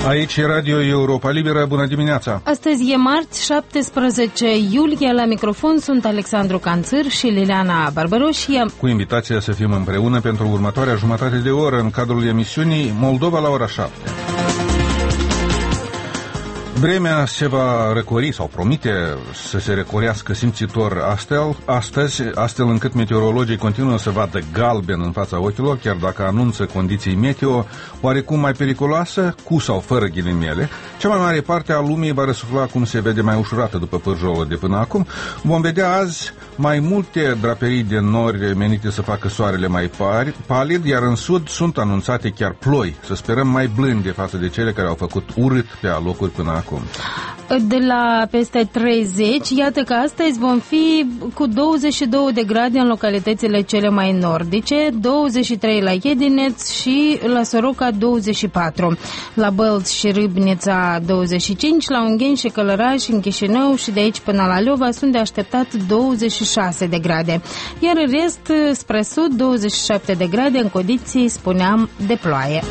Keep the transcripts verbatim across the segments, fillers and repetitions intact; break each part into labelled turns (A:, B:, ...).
A: Aici e Radio Europa Liberă, bună dimineața!
B: Astăzi e marți, șaptesprezece iulie, la microfon sunt Alexandru Canțâr și Liliana Barbaroșie.
A: Cu invitația să fim împreună pentru următoarea jumătate de oră în cadrul emisiunii Moldova la ora șapte. Vremea se va răcori sau promite să se răcorească simțitor astfel, astăzi, astfel încât meteorologii continuă să vadă galben în fața ochilor, chiar dacă anunță condiții meteo oarecum mai periculoase, cu sau fără ghilimele. Cea mai mare parte a lumii va răsufla cum se vede mai ușurată după pârjolul de până acum. Vom vedea azi mai multe draperii de nori menite să facă soarele mai palid, iar în sud sunt anunțate chiar ploi, să sperăm mai blânde față de cele care au făcut urât pe alocuri până acum.
B: De la peste treizeci, iată că astăzi vom fi cu douăzeci și două de grade în localitățile cele mai nordice, douăzeci și trei la Iedineț și la Soroca douăzeci și patru, la Bălț și Râbnița douăzeci și cinci, la Ungheni și Călăraș, în Chișinău și de aici până la Leova sunt de așteptat douăzeci și șase de grade, iar în rest spre sud douăzeci și șapte de grade în condiții, spuneam, de ploaie.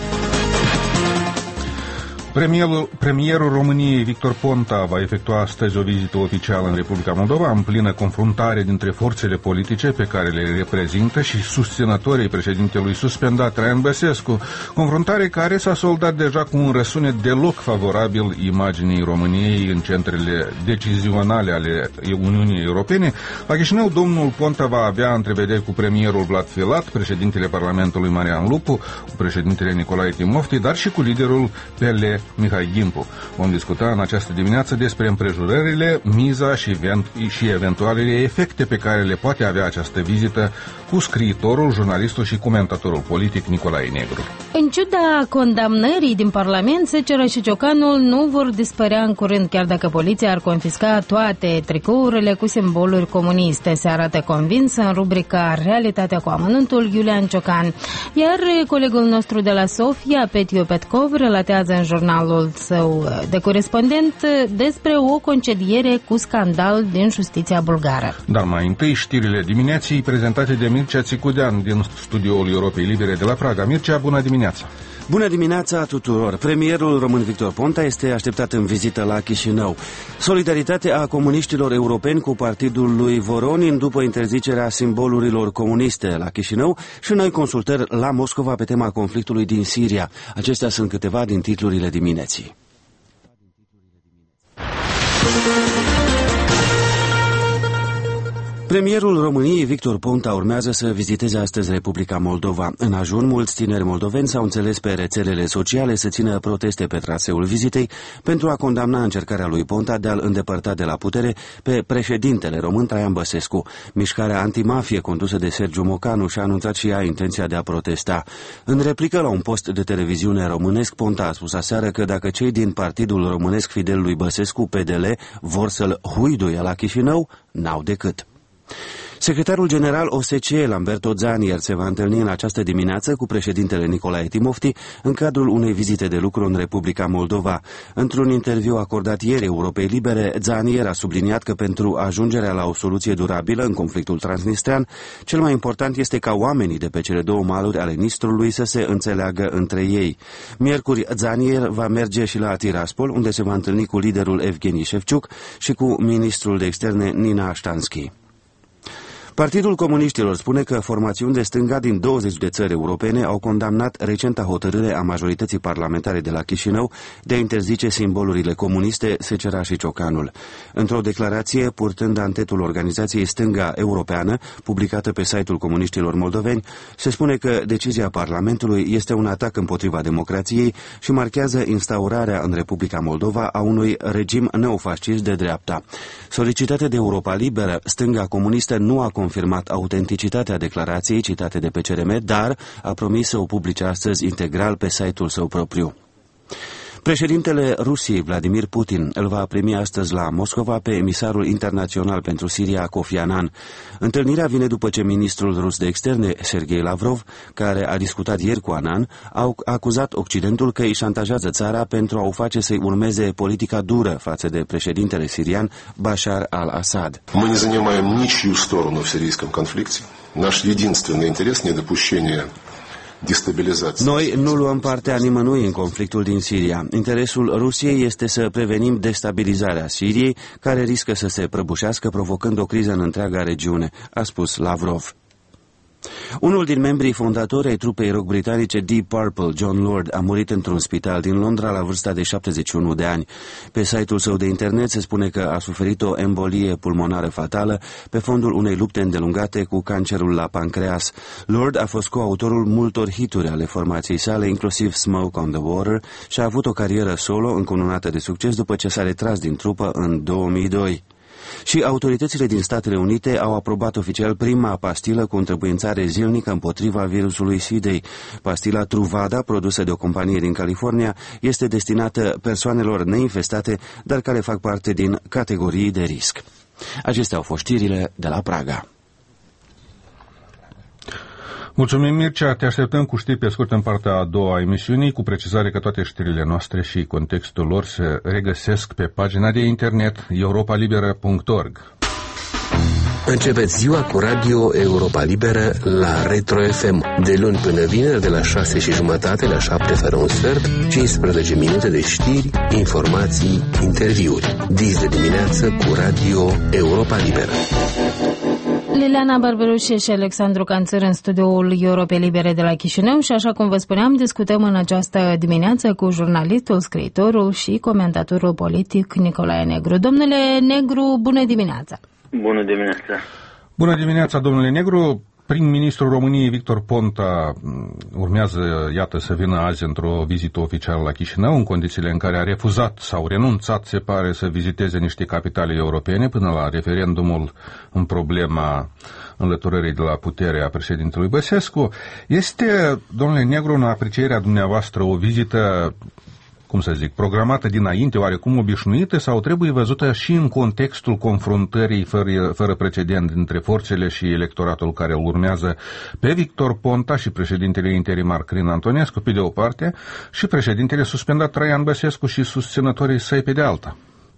A: Premierul, premierul României, Victor Ponta, va efectua astăzi o vizită oficială în Republica Moldova, în plină confruntare dintre forțele politice pe care le reprezintă și susținătorii președintelui suspendat Traian Băsescu, confruntare care s-a soldat deja cu un răsunet deloc favorabil imaginii României în centrele decizionale ale Uniunii Europene. La Chișinău, domnul Ponta va avea întrevederi cu premierul Vlad Filat, președintele Parlamentului Marian Lupu, cu președintele Nicolae Timofti, dar și cu liderul P L Mihai Gimpu. Vom discuta în această dimineață despre împrejurările, miza și, event, și eventualele efecte pe care le poate avea această vizită cu scriitorul, jurnalistul și comentatorul politic Nicolae Negru.
B: În ciuda condamnării din Parlament, Secera și Ciocanul nu vor dispărea în curând, chiar dacă poliția ar confisca toate tricourile cu simboluri comuniste, se arată convins în rubrica Realitatea cu amănuntul Iulian Ciocan. Iar colegul nostru de la Sofia, Petio Petkov, relatează în jurnalul său de corespondent despre o concediere cu scandal din justiția bulgară.
A: Dar mai întâi știrile dimineții prezentate de Mircea Țicudean din studioul Europei Libere de la Praga. Mircea, bună dimineața!
C: Bună dimineața tuturor! Premierul român Victor Ponta este așteptat în vizită la Chișinău. Solidaritatea comuniștilor europeni cu partidul lui Voronin după interzicerea simbolurilor comuniste la Chișinău și noi consultări la Moscova pe tema conflictului din Siria. Acestea sunt câteva din titlurile dimineții. Premierul României, Victor Ponta, urmează să viziteze astăzi Republica Moldova. În ajun, mulți tineri moldoveni s-au înțeles pe rețelele sociale să țină proteste pe traseul vizitei pentru a condamna încercarea lui Ponta de a-l îndepărta de la putere pe președintele român Traian Băsescu. Mișcarea antimafie condusă de Sergiu Mocanu și-a anunțat și ea intenția de a protesta. În replică la un post de televiziune românesc, Ponta a spus aseară că dacă cei din partidul românesc fidel lui Băsescu, P D L, vor să-l huiduie la Chișinău, n-au decât. Secretarul general O S C E, Lamberto Zanier, se va întâlni în această dimineață cu președintele Nicolae Timofti în cadrul unei vizite de lucru în Republica Moldova. Într-un interviu acordat ieri Europei Libere, Zanier a subliniat că pentru ajungerea la o soluție durabilă în conflictul transnistrean, cel mai important este ca oamenii de pe cele două maluri ale Nistrului să se înțeleagă între ei. Miercuri, Zanier va merge și la Tiraspol, unde se va întâlni cu liderul Evgeni Șefciuc și cu ministrul de externe Nina Ashtansky. Partidul Comuniștilor spune că formațiuni de stânga din douăzeci de țări europene au condamnat recenta hotărâre a majorității parlamentare de la Chișinău de a interzice simbolurile comuniste, Secera și Ciocanul. Într-o declarație, purtând antetul organizației Stânga Europeană, publicată pe site-ul comuniștilor moldoveni, se spune că decizia Parlamentului este un atac împotriva democrației și marchează instaurarea în Republica Moldova a unui regim neofascist de dreapta. Solicitată de Europa Liberă, Stânga Comunistă nu a confirmat autenticitatea declarației citate de P C R M, dar a promis să o publice astăzi integral pe site-ul său propriu. Președintele Rusiei, Vladimir Putin, îl va primi astăzi la Moscova pe emisarul internațional pentru Siria, Kofi Annan. Întâlnirea vine după ce ministrul rus de externe, Sergei Lavrov, care a discutat ieri cu Annan, a acuzat Occidentul că îi șantajează țara pentru a o face să-i urmeze politica dură față de președintele sirian Bashar al-Assad.
D: Мы не занимаем ничью сторону в сирийском конфликте. Наш единственный интерес – недопущение
C: Noi nu luăm partea nimănui în conflictul din Siria. Interesul Rusiei este să prevenim destabilizarea Siriei, care riscă să se prăbușească, provocând o criză în întreaga regiune, a spus Lavrov. Unul din membrii fondatori ai trupei rock britanice Deep Purple, John Lord, a murit într-un spital din Londra la vârsta de șaptezeci și unu de ani. Pe site-ul său de internet se spune că a suferit o embolie pulmonară fatală pe fondul unei lupte îndelungate cu cancerul la pancreas. Lord a fost coautorul multor hituri ale formației sale, inclusiv Smoke on the Water, și a avut o carieră solo încununată de succes după ce s-a retras din trupă în două mii doi. Și autoritățile din Statele Unite au aprobat oficial prima pastilă cu întrebuințare zilnică împotriva virusului SIDA. Pastila Truvada, produsă de o companie din California, este destinată persoanelor neinfestate, dar care fac parte din categorii de risc. Acestea au fost știrile de la Praga.
A: Mulțumim, Mircea, te așteptăm cu știri pe scurt în partea a doua a emisiunii, cu precizare că toate știrile noastre și contextul lor se regăsesc pe pagina de internet europa liberă punct org.
D: Începeți ziua cu Radio Europa Liberă la Retro F M, de luni până vineri, de la șase și jumătate la șapte fără un sfert, cincisprezece minute de știri, informații, interviuri. Dis de dimineață cu Radio Europa Liberă.
B: Liliana Barberușe și Alexandru Canțăr în studioul Europei Libere de la Chișinău și, așa cum vă spuneam, discutăm în această dimineață cu jurnalistul, scriitorul și comentatorul politic Nicolae Negru. Domnule Negru, bună dimineața!
E: Bună dimineața!
A: Bună dimineața, domnule Negru! Prim-ministrul României, Victor Ponta, urmează, iată, să vină azi într-o vizită oficială la Chișinău, în condițiile în care a refuzat sau renunțat, se pare, să viziteze niște capitale europene până la referendumul în problema înlăturării de la putere a președintelui Băsescu. Este, domnule Negru, în aprecierea dumneavoastră, o vizită, cum să zic, programată dinainte, oarecum obișnuită, sau trebuie văzută și în contextul confruntării fără, fără precedent dintre forțele și electoratul care îl urmează pe Victor Ponta și președintele interimar Crin Antonescu pe de o parte și președintele suspendat Traian Băsescu și susținătorii săi pe de alta?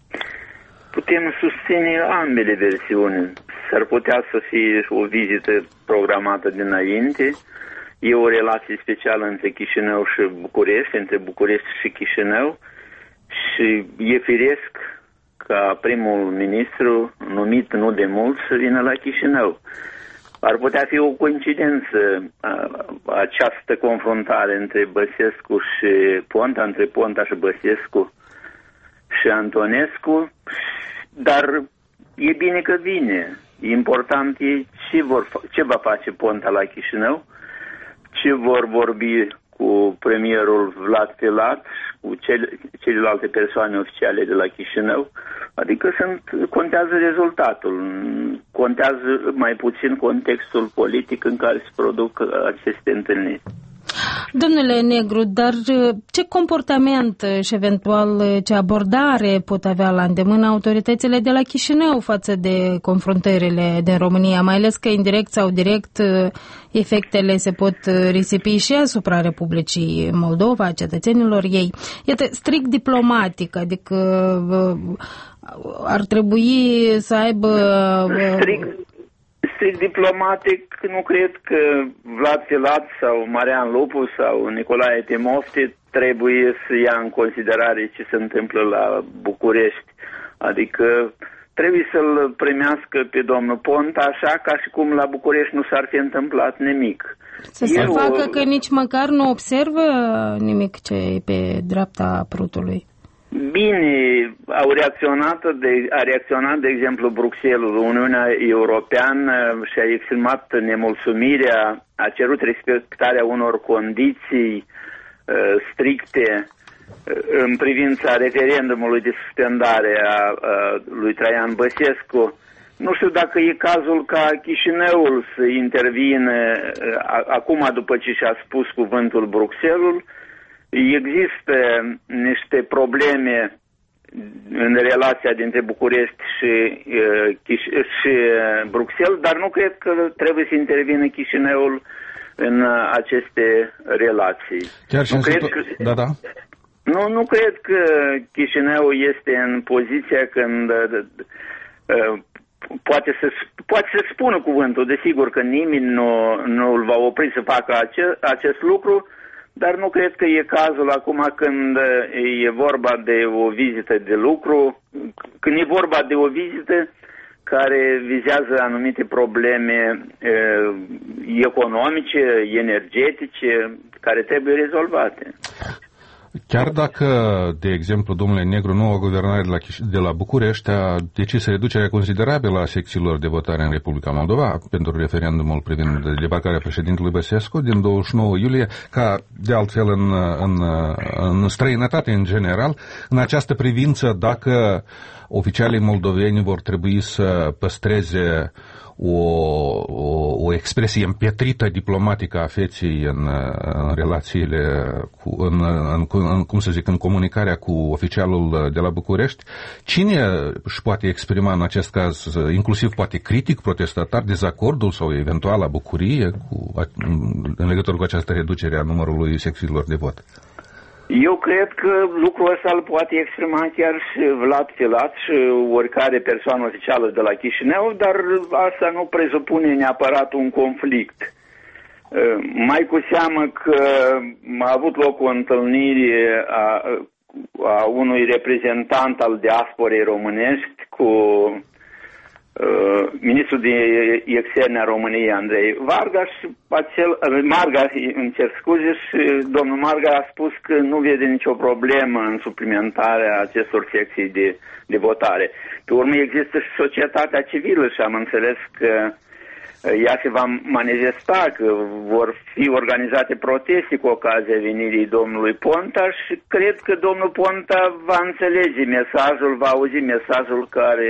E: Putem susține ambele versiuni. S-ar putea să fie o vizită programată dinainte. E o relație specială între Chișinău și București, între București și Chișinău, și e firesc ca primul ministru, numit nu de mult, să vină la Chișinău. Ar putea fi o coincidență această confruntare între Băsescu și Ponta, între Ponta și Băsescu și Antonescu, dar e bine că vine. Important e ce, vor, ce va face Ponta la Chișinău, ce vor vorbi cu premierul Vlad Filat, cu cele, celelalte persoane oficiale de la Chișinău. Adică sunt, contează rezultatul, contează mai puțin contextul politic în care se produc aceste întâlniri.
B: Domnule Negru, dar ce comportament și eventual ce abordare pot avea la îndemână autoritățile de la Chișinău față de confruntările din România, mai ales că indirect sau direct efectele se pot risipi și asupra Republicii Moldova, cetățenilor ei? Iată, strict diplomatic, adică ar trebui să aibă...
E: Strict. Strict diplomatic, nu cred că Vlad Filat sau Marian Lupu sau Nicolae Timofte trebuie să ia în considerare ce se întâmplă la București. Adică trebuie să-l primească pe domnul Ponta așa ca și cum la București nu s-ar fi întâmplat nimic.
B: Să se Eu... facă că nici măcar nu observă nimic ce e pe dreapta prutului.
E: Bine, au reacționat de, a reacționat, de exemplu, Bruxelles, Uniunea Europeană, și-a exprimat nemulțumirea, a cerut respectarea unor condiții uh, stricte uh, în privința referendumului de suspendare a uh, lui Traian Băsescu. Nu știu dacă e cazul ca Chișinăul să intervină uh, acum după ce și-a spus cuvântul Bruxelles. Există niște probleme în relația dintre București și, uh, și Bruxelles, dar nu cred că trebuie să intervină Chișinăul în aceste relații.
A: Chiar și
E: nu,
A: în
E: cred
A: situ...
E: că,
A: da, da.
E: Nu, nu cred că Chișinăul este în poziția când uh, poate să, poate să spună cuvântul, desigur că nimeni nu, nu îl va opri să facă ace, acest lucru, dar nu cred că e cazul acum când e vorba de o vizită de lucru, când e vorba de o vizită care vizează anumite probleme e, economice, energetice, care trebuie rezolvate.
A: Chiar dacă, de exemplu, domnule Negru, noua guvernare de la, de la București a decis reducerea considerabilă a secțiilor de votare în Republica Moldova pentru referendumul privind debarcarea președintelui Băsescu din douăzeci și nouă iulie, ca de altfel în, în, în străinătate în general, în această privință, dacă oficialii moldoveni vor trebui să păstreze O, o, o expresie împietrită diplomatică a feței în, în relațiile, cu, în, în, în, cum să zic, în comunicarea cu oficialul de la București, cine își poate exprima în acest caz, inclusiv poate critic, protestatar, dezacordul sau eventuala bucurie cu, în legătură cu această reducere a numărului secțiilor de vot?
E: Eu cred că lucrul ăsta îl poate exprima chiar și Vlad Filat și oricare persoană oficială de la Chișinău, dar asta nu presupune neapărat un conflict. Mai cu seamă că a avut loc o întâlnire a, a unui reprezentant al diasporei românești cu Uh, ministrul de externe a României, Andrei Varga, și acel, Marga, îmi cer scuze, și domnul Marga a spus că nu vede nicio problemă în suplimentarea acestor secții de, de votare. Pe urmă există și societatea civilă și am înțeles că ea se va manifesta, că vor fi organizate proteste cu ocazia venirii domnului Ponta și cred că domnul Ponta va înțelege mesajul, va auzi mesajul care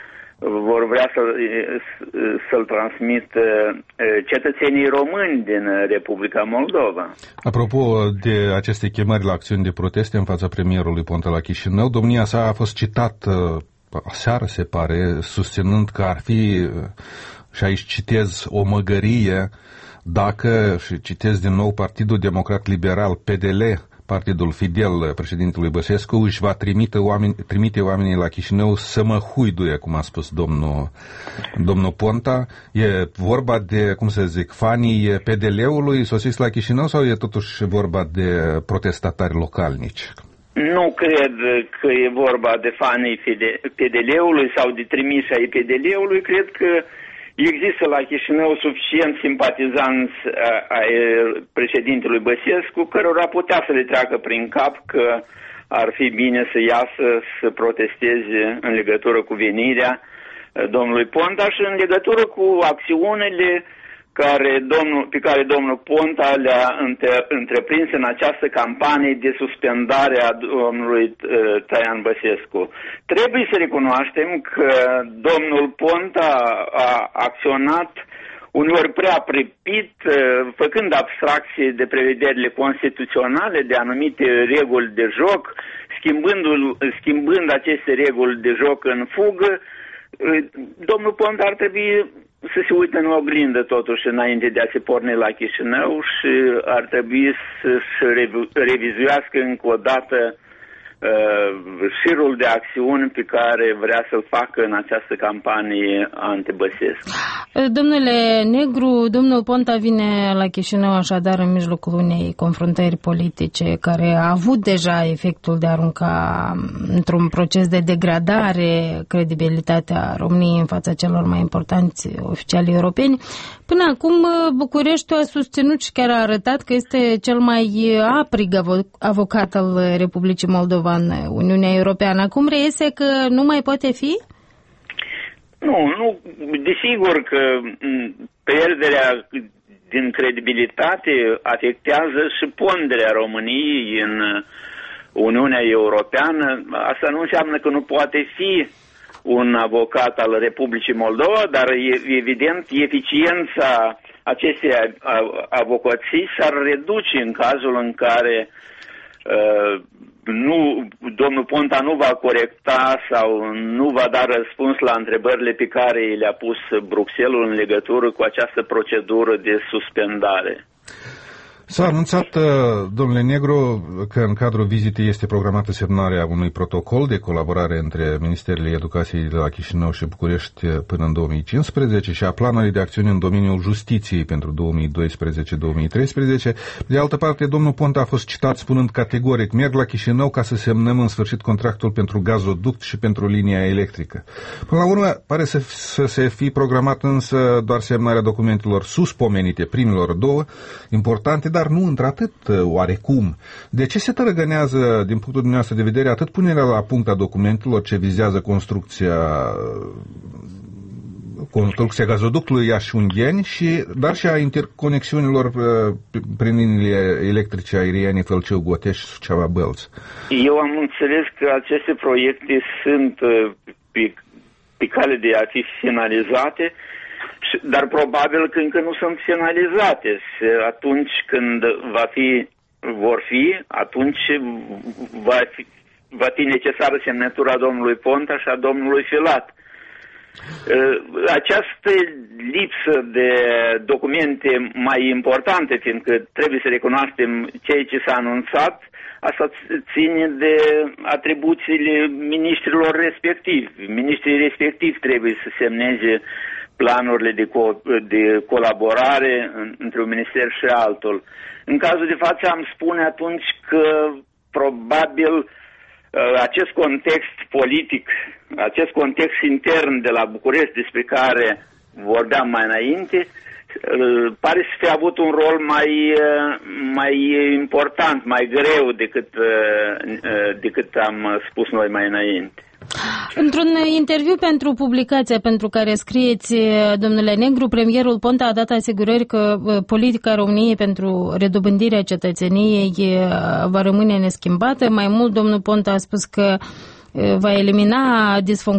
E: vor vrea să, să-l transmită cetățenii români din Republica Moldova.
A: Apropo de aceste chemări la acțiuni de proteste în fața premierului Ponta la Chișinău, domnia sa a fost citat aseară, se pare, susținând că ar fi, și aici citez, o măgărie dacă, și citez din nou, Partidul Democrat Liberal, P D L, Partidul Fidel președintelui Băsescu, își va trimite, oameni, trimite oamenii la Chișinău să mă huiduie, cum a spus domnul, domnul Ponta. E vorba de, cum să zic, fanii P D L-ului sosiți la Chișinău sau e totuși vorba de protestatari localnici?
E: Nu cred că e vorba de fanii P D L-ului sau de trimiși ai P D L-ului. Cred că există la Chișinău suficient simpatizanți ai președintelui Băsescu, cărora putea să le treacă prin cap că ar fi bine să iasă să protesteze în legătură cu venirea domnului Ponta și în legătură cu acțiunile care domnul, pe care domnul Ponta le-a întreprins în această campanie de suspendare a domnului Traian Băsescu. Trebuie să recunoaștem că domnul Ponta a acționat uneori prea pripit, făcând abstracție de prevederile constituționale, de anumite reguli de joc, schimbând, schimbând aceste reguli de joc în fugă. Domnul Ponta ar trebui să se uite în oglindă totuși înainte de a se porni la Chișinău și ar trebui să-și revizuiască încă o dată uh, șirul de acțiuni pe care vrea să-l facă în această campanie antibăsescu.
B: Domnule Negru, domnul Ponta vine la Chișinău așadar în mijlocul unei confruntări politice care a avut deja efectul de a arunca într-un proces de degradare credibilitatea României în fața celor mai importanți oficiali europeni. Până acum Bucureștiul a susținut și chiar a arătat că este cel mai aprig avocat al Republicii Moldova în Uniunea Europeană. Acum reiese că nu mai poate fi?
E: Nu, nu, desigur că pierderea din credibilitate afectează și ponderea României în Uniunea Europeană. Asta nu înseamnă că nu poate fi un avocat al Republicii Moldova, dar evident eficiența acestei avocații s-ar reduce în cazul în care uh, nu, domnul Ponta nu va corecta sau nu va da răspuns la întrebările pe care le-a pus Bruxelles în legătură cu această procedură de suspendare.
A: S-a anunțat, domnule Negru, că în cadrul vizitei este programată semnarea unui protocol de colaborare între Ministerele Educației de la Chișinău și București până în două mii cincisprezece și a planului de acțiune în domeniul justiției pentru două mii doisprezece două mii treisprezece. De altă parte, domnul Ponta a fost citat spunând categoric: merg la Chișinău ca să semnăm în sfârșit contractul pentru gazoduct și pentru linia electrică. Până la urmă, pare să, să se fi programat însă doar semnarea documentelor suspomenite, primilor două, importante, dar nu într-atât oarecum. De ce se tărăgânează, din punctul dumneavoastră de vedere, atât punerea la punct a documentelor ce vizează construcția construcția gazoductului Iași-Ungheni, și, dar și a interconexiunilor prin liniile electrice aeriene Fălceu-Gotești și Suceava-Bălți?
E: Eu am înțeles că aceste proiecte sunt pe, pe cale de a fi finalizate, dar probabil că încă nu sunt finalizate. Atunci când va fi, vor fi, atunci va fi, va fi necesară semnătura domnului Ponta și a domnului Filat. Această lipsă de documente mai importante, fiindcă trebuie să recunoaștem ceea ce s-a anunțat, asta ține de atribuțiile ministrilor respectivi. Ministrii respectivi trebuie să semneze planurile de, co- de colaborare între un minister și altul. În cazul de față am spune atunci că probabil acest context politic, acest context intern de la București despre care vorbeam mai înainte, pare să fie avut un rol mai, mai important, mai greu decât, decât am spus noi mai înainte.
B: Într-un interviu pentru publicația pentru care scrieți, domnule Negru, premierul Ponta a dat asigurări că politica României pentru redobândirea cetățeniei va rămâne neschimbată. Mai mult, domnul Ponta a spus că va elimina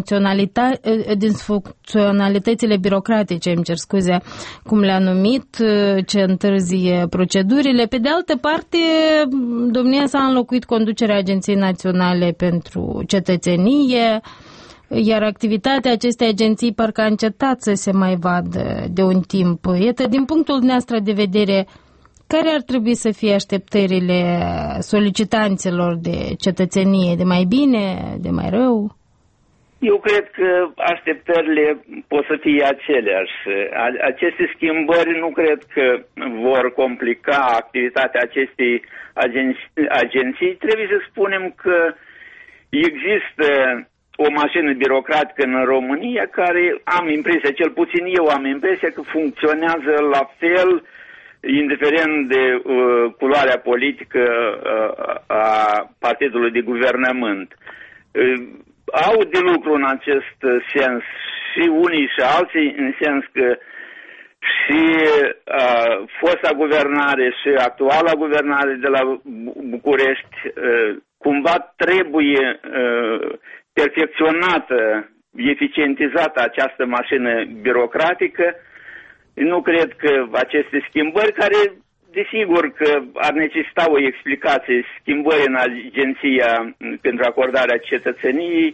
B: disfuncționalitățile birocratice, îmi cer scuze, cum le-a numit, ce întârzie procedurile. Pe de altă parte, domnia s-a înlocuit conducerea Agenției Naționale pentru Cetățenie, iar activitatea acestei agenții parcă a încetat să se mai vadă de un timp. Iată, din punctul nostru de vedere, care ar trebui să fie așteptările solicitanților de cetățenie? De mai bine, de mai rău?
E: Eu cred că așteptările pot să fie aceleași. Aceste schimbări nu cred că vor complica activitatea acestei agenții. agenții. Trebuie să spunem că există o mașină birocratică în România care, am impresia, cel puțin eu am impresia că funcționează la fel, indiferent de uh, culoarea politică uh, a partidului de guvernământ. Uh, au de lucru în acest sens și unii și alții, în sens că și uh, fosta guvernare și actuala guvernare de la București uh, cumva trebuie uh, perfecționată, eficientizată această mașină birocratică. Nu cred că aceste schimbări, care desigur că ar necesita o explicație, schimbări în agenția pentru acordarea cetățeniei,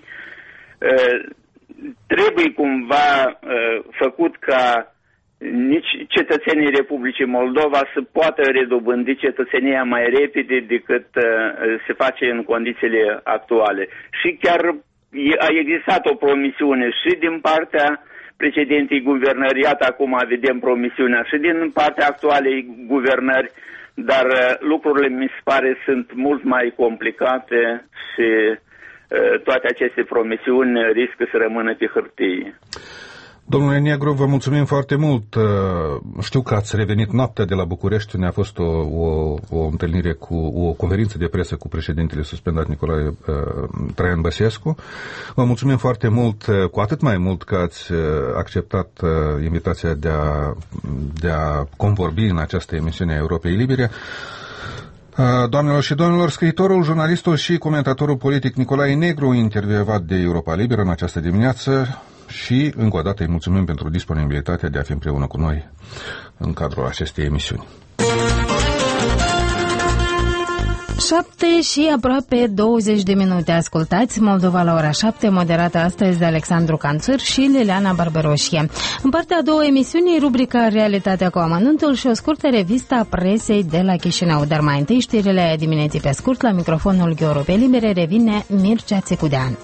E: trebuie cumva făcut ca nici cetățenii Republicii Moldova să poată redobândi cetățenia mai repede decât se face în condițiile actuale. Și chiar a existat o promisiune și din partea precedentei guvernări, iată acum vedem promisiunea și din partea actualei guvernări, dar lucrurile mi se pare sunt mult mai complicate și toate aceste promisiuni riscă să rămână pe hârtie.
A: Domnule Negru, vă mulțumim foarte mult. Știu că ați revenit noaptea de la București. Ne-a fost o, o, o întâlnire cu o conferință de presă cu președintele suspendat Nicolae uh, Traian Băsescu. Vă mulțumim foarte mult, cu atât mai mult că ați acceptat uh, invitația de a, de a convorbi în această emisiune a Europei Libere. Doamnelor și domnilor, scriitorul, jurnalistul și comentatorul politic Nicolae Negru, intervievat de Europa Liberă în această dimineață, și încă o dată îi mulțumim pentru disponibilitatea de a fi împreună cu noi în cadrul acestei emisiuni.
B: șapte și aproape douăzeci de minute. Ascultați Moldova la ora șapte, moderată astăzi de Alexandru Canțur și Liliana Barberoșie. În partea a doua emisiunii, rubrica Realitatea cu amănuntul și o scurtă revistă a presei de la Chișinău. Dar mai întâi știrile dimineții pe scurt. La microfonul Europe Libere revine Mircea Țecudean.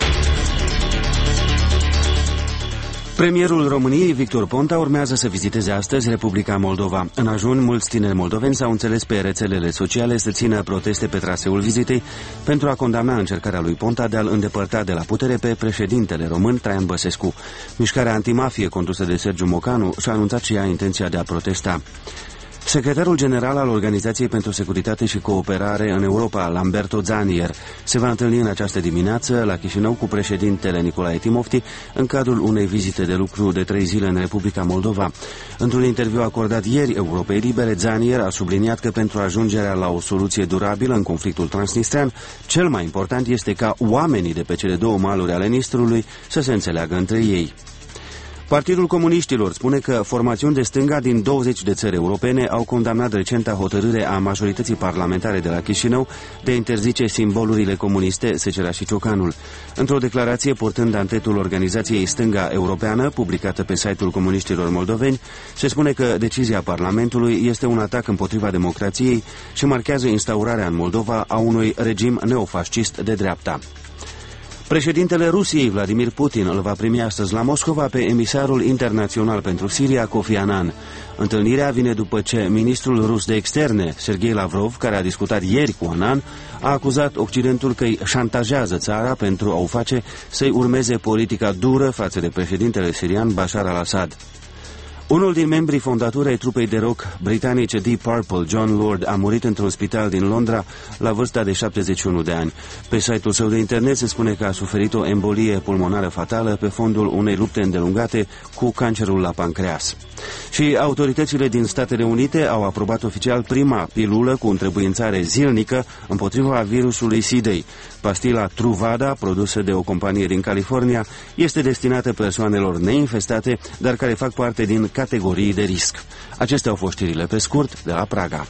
C: Premierul României, Victor Ponta, urmează să viziteze astăzi Republica Moldova. În ajun, mulți tineri moldoveni s-au înțeles pe rețelele sociale să țină proteste pe traseul vizitei pentru a condamna încercarea lui Ponta de a-l îndepărta de la putere pe președintele român Traian Băsescu. Mișcarea antimafie condusă de Sergiu Mocanu și-a anunțat și ea intenția de a protesta. Secretarul general al Organizației pentru Securitate și Cooperare în Europa, Lamberto Zanier, se va întâlni în această dimineață la Chișinău cu președintele Nicolae Timofti în cadrul unei vizite de lucru de trei zile în Republica Moldova. Într-un interviu acordat ieri Europei Libere, Zanier a subliniat că pentru ajungerea la o soluție durabilă în conflictul transnistrean, cel mai important este ca oamenii de pe cele două maluri ale Nistrului să se înțeleagă între ei. Partidul Comuniștilor spune că formațiuni de stânga din douăzeci de țări europene au condamnat recenta hotărâre a majorității parlamentare de la Chișinău de a interzice simbolurile comuniste, secera și ciocanul. Într-o declarație portând antetul organizației Stânga Europeană, publicată pe site-ul Comuniștilor Moldoveni, se spune că decizia Parlamentului este un atac împotriva democrației și marchează instaurarea în Moldova a unui regim neofascist de dreapta. Președintele Rusiei, Vladimir Putin, îl va primi astăzi la Moscova pe emisarul internațional pentru Siria, Kofi Annan. Întâlnirea vine după ce ministrul rus de externe, Sergei Lavrov, care a discutat ieri cu Annan, a acuzat Occidentul că îi șantajează țara pentru a o face să-i urmeze politica dură față de președintele sirian Bashar al-Assad. Unul din membrii fondatori ai trupei de rock britanice Deep Purple, John Lord, a murit într-un spital din Londra la vârsta de șaptezeci și unu de ani. Pe site-ul său de internet se spune că a suferit o embolie pulmonară fatală pe fondul unei lupte îndelungate cu cancerul la pancreas. Și autoritățile din Statele Unite au aprobat oficial prima pilulă cu întrebuințare zilnică împotriva virusului SIDA. Pastila Truvada, produsă de o companie din California, este destinată persoanelor neinfestate, dar care fac parte din categorii de risc. Acestea au fost știrile pe scurt de la Praga.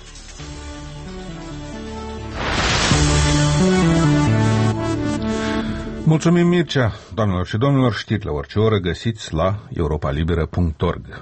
A: Mulțumim, Mircea. Doamnelor și domnilor, știri la orice oră găsiți la europa liberă punct org.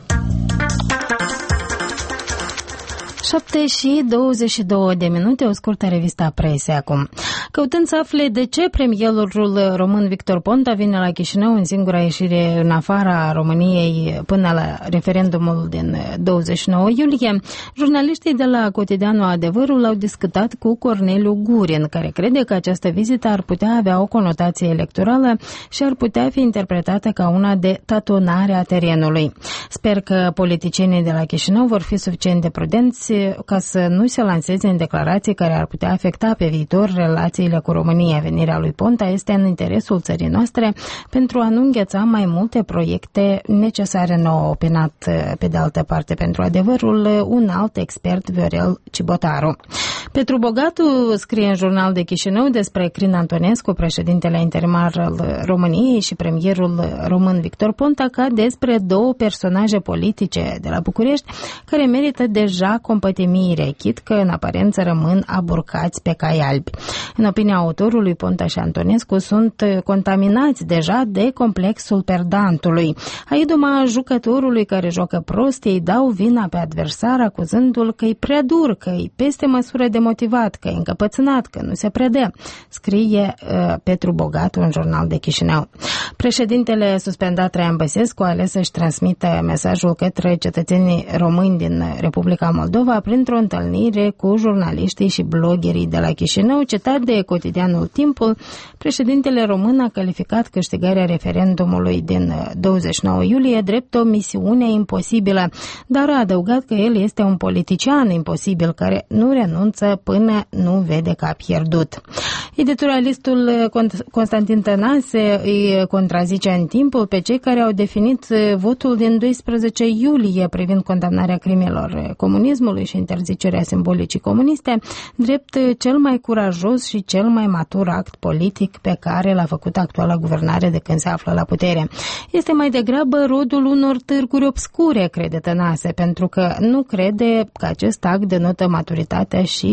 B: șapte și douăzeci și două de minute, o scurtă revistă a presei acum. Căutând să afle de ce premierul român Victor Ponta vine la Chișinău în singura ieșire în afara României până la referendumul din douăzeci și nouă iulie, jurnaliștii de la cotidianul Adevărul au discutat cu Corneliu Gurin, care crede că această vizită ar putea avea o conotație electorală și ar putea fi interpretată ca una de tatonare a terenului. Sper că politicienii de la Chișinău vor fi suficient de prudenți ca să nu se lanseze în declarații care ar putea afecta pe viitor relațiile cu România. Venirea lui Ponta este în interesul țării noastre pentru a nu îngheța mai multe proiecte necesare nouă, opinat pe de altă parte pentru Adevărul un alt expert, Viorel Cibotaru. Petru Bogatu scrie în Jurnal de Chișinău despre Crin Antonescu, președintele interimar al României, și premierul român Victor Ponta ca despre două personaje politice de la București care merită deja compătimire, chit că în aparență rămân aburcați pe cai albi. În opinia autorului, Ponta și Antonescu sunt contaminați deja de complexul perdantului. A idoma jucătorului care joacă prost, ei dau vina pe adversar, acuzându-l că e prea dur, că e peste măsură de motivat, că e încăpățânat, că nu se predă, scrie uh, Petru Bogatu în Jurnal de Chișinău. Președintele suspendat Traian Băsescu a ales să-și transmită mesajul către cetățenii români din Republica Moldova printr-o întâlnire cu jurnaliștii și bloggerii de la Chișinău. Citat de cotidianul Timpul, președintele român a calificat câștigarea referendumului din douăzeci și nouă iulie drept o misiune imposibilă, dar a adăugat că el este un politician imposibil care nu renunță până nu vede că a pierdut. Editorialistul Constantin Tănase îi contrazice în Timpul pe cei care au definit votul din doisprezece iulie privind condamnarea crimelor comunismului și interzicerea simbolicii comuniste drept cel mai curajos și cel mai matur act politic pe care l-a făcut actuala guvernare de când se află la putere. Este mai degrabă rodul unor târguri obscure, crede Tănase, pentru că nu crede că acest act denotă maturitatea și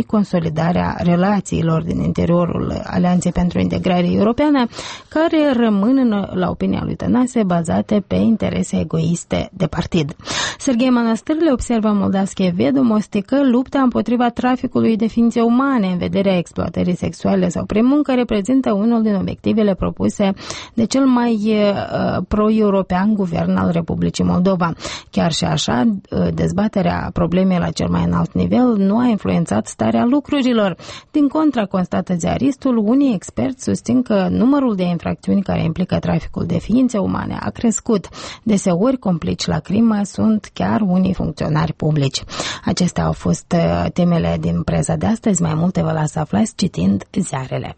B: consolidarea relațiilor din interiorul Alianței pentru Integrare Europeană, care rămân, la opinia lui Tănase, bazate pe interese egoiste de partid. Serghei Mănăstârle observă Moldavskie Vedomosti că lupta împotriva traficului de ființe umane în vederea exploatării sexuale sau prin muncă reprezintă unul din obiectivele propuse de cel mai uh, pro-european guvern al Republicii Moldova. Chiar și așa, dezbaterea problemei la cel mai înalt nivel nu a influențat starea lucrurilor. Din contra, constată ziaristul, unii experți susțin că numărul de infracțiuni care implică traficul de ființe umane a crescut. Deseori, complici la crimă sunt chiar unii funcționari publici. Acestea au fost temele din presa de astăzi. Mai multe vă las să aflați citind ziarele.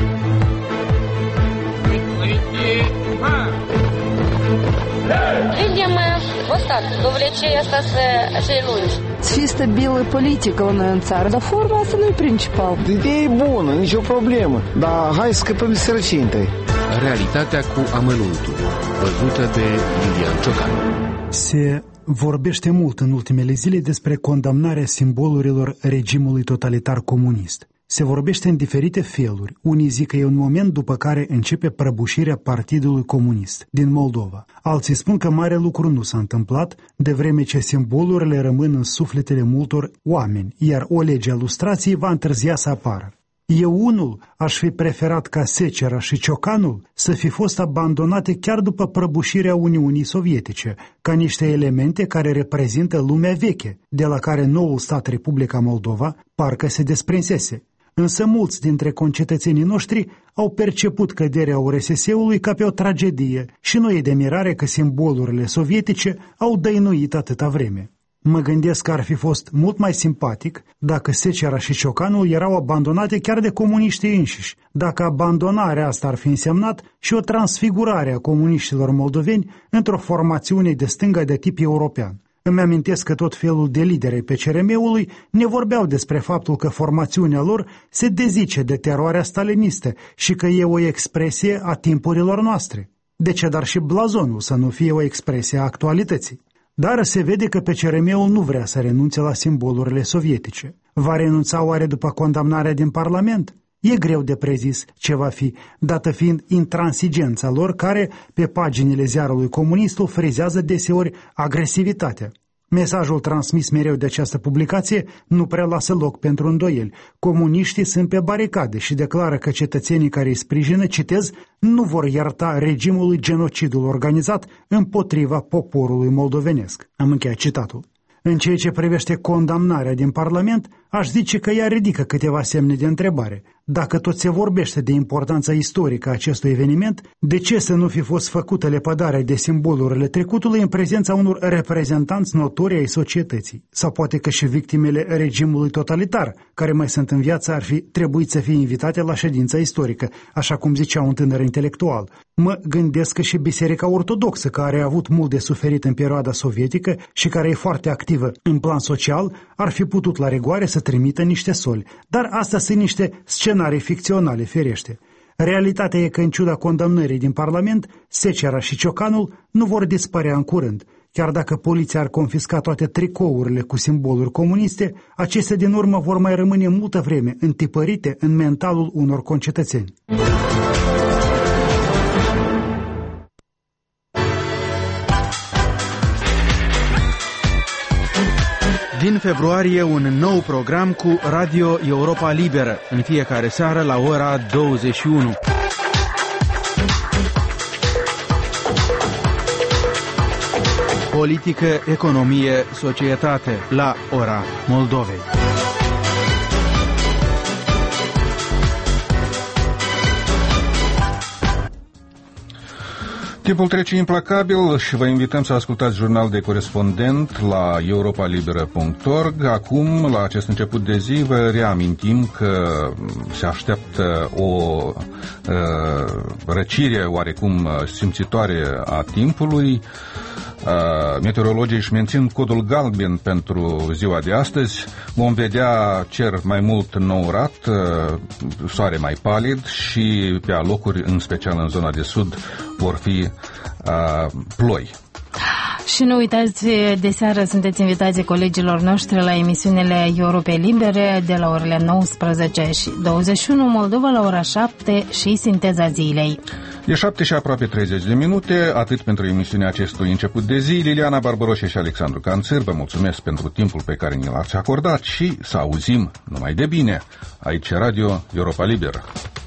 F: Видим вот так, довлечение остаться acei lungi.
G: Să fie stabilă politică la noi în țară, dar forma asta nu e principal.
H: Ideea e bună, nicio problemă, dar hai să scăpăm de sărăcie întâi.
D: Realitatea cu amănuntul, văzută de Iulian Ciocan.
I: Se vorbește mult în ultimele zile despre condamnarea simbolurilor regimului totalitar comunist. Se vorbește în diferite feluri. Unii zic că e un moment după care începe prăbușirea Partidului Comunist din Moldova. Alții spun că mare lucru nu s-a întâmplat, de vreme ce simbolurile rămân în sufletele multor oameni, iar o lege a lustrației va întârzia să apară. Eu unul aș fi preferat ca Secera și Ciocanul să fi fost abandonate chiar după prăbușirea Uniunii Sovietice, ca niște elemente care reprezintă lumea veche, de la care noul stat Republica Moldova parcă se desprinsese. Însă mulți dintre concetățenii noștri au perceput căderea U R S S-ului ca pe o tragedie și nu e de mirare că simbolurile sovietice au dăinuit atâta vreme. Mă gândesc că ar fi fost mult mai simpatic dacă Secera și Ciocanul erau abandonate chiar de comuniștii înșiși, dacă abandonarea asta ar fi însemnat și o transfigurare a comuniștilor moldoveni într-o formațiune de stânga de tip european. Îmi amintesc că tot felul de lideri pe C R M-ului ne vorbeau despre faptul că formațiunea lor se dezice de teroarea stalinistă și că e o expresie a timpurilor noastre. De ce dar și blazonul să nu fie o expresie a actualității? Dar se vede că pe C R M-ul nu vrea să renunțe la simbolurile sovietice. Va renunța oare după condamnarea din Parlament? E greu de prezis ce va fi, dată fiind intransigența lor care, pe paginile ziarului Comunistul, frizează deseori agresivitatea. Mesajul transmis mereu de această publicație nu prea lasă loc pentru îndoieli. Comuniștii sunt pe baricade și declară că cetățenii care îi sprijină, citez, nu vor ierta regimului genocidul organizat împotriva poporului moldovenesc. Am încheiat citatul. În ceea ce privește condamnarea din Parlament, aș zice că ea ridică câteva semne de întrebare. Dacă tot se vorbește de importanța istorică a acestui eveniment, de ce să nu fi fost făcută lepădarea de simbolurile trecutului în prezența unor reprezentanți notori ai societății? Sau poate că și victimele regimului totalitar, care mai sunt în viață, ar fi trebuit să fie invitate la ședința istorică, așa cum zicea un tânăr intelectual. Mă gândesc că și Biserica Ortodoxă, care a avut mult de suferit în perioada sovietică și care e foarte activă în plan social, ar fi putut la rigoare să trimită niște soli. Dar astea sunt niște scenarii ficționale, ferește. Realitatea e că, în ciuda condamnării din Parlament, Secera și Ciocanul nu vor dispărea în curând. Chiar dacă poliția ar confisca toate tricourile cu simboluri comuniste, acestea din urmă vor mai rămâne multă vreme întipărite în mentalul unor concetățeni.
J: Din februarie, un nou program cu Radio Europa Liberă, în fiecare seară la ora douăzeci și unu. Politică, economie, societate, la ora Moldovei.
A: Timpul trece implacabil și vă invităm să ascultați jurnal de corespondent la europa liberă punct org. Acum, la acest început de zi, vă reamintim că se așteaptă o uh, răcire oarecum simțitoare a timpului. Uh, meteorologii își mențin codul galben pentru ziua de astăzi. Vom vedea cer mai mult nourat, uh, soare mai palid și pe alocuri, în special în zona de sud, vor fi uh, ploi.
B: Și nu uitați, de seară sunteți invitații colegilor noștri la emisiunile Europei Libere de la orele nouăsprezece și douăzeci și unu, Moldova la ora șapte și Sinteza Zilei.
A: E șapte și aproape treizeci de minute, atât pentru emisiunea acestui început de zi. Liliana Barbaroșe și Alexandru Canțăr, vă mulțumesc pentru timpul pe care ni l-ați acordat și să auzim numai de bine aici Radio Europa Liberă.